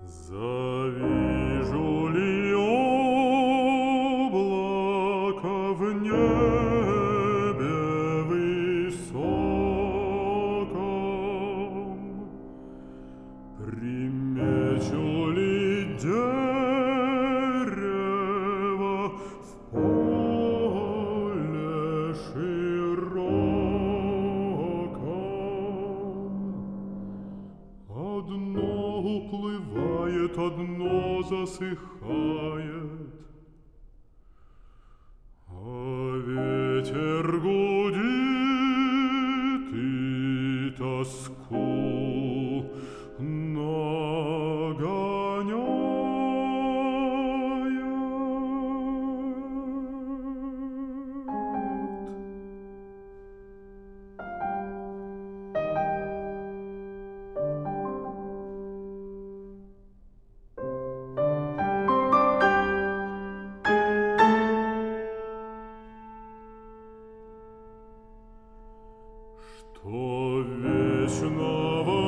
Завижу ли облако в небе высоком? Примечу ли дерево в поле широком? Одно уплывает, одно засыхает, а ветер гудит и тоску нагоняет. Что вечного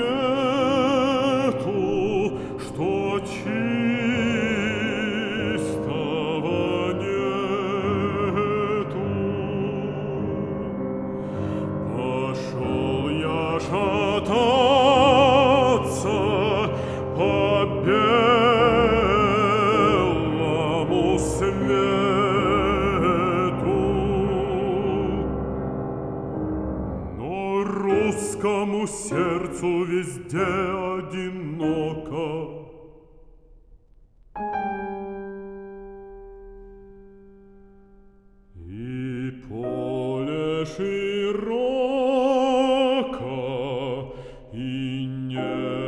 нету, что чистого нету. Пошел я шататься по белому свету, но русскому сердцу везде одиноко. И поле широко, и небо